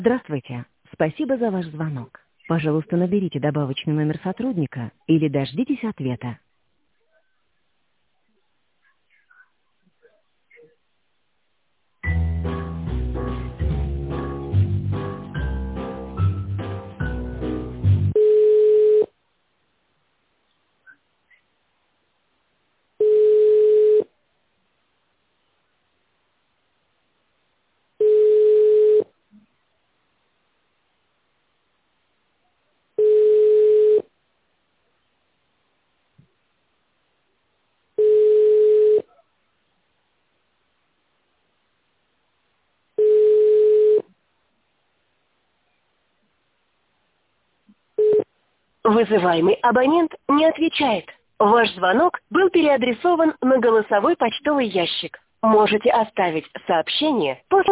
Здравствуйте. Спасибо за ваш звонок. Пожалуйста, наберите добавочный номер сотрудника или дождитесь ответа. Вызываемый абонент не отвечает. Ваш звонок был переадресован на голосовой почтовый ящик. Можете оставить сообщение после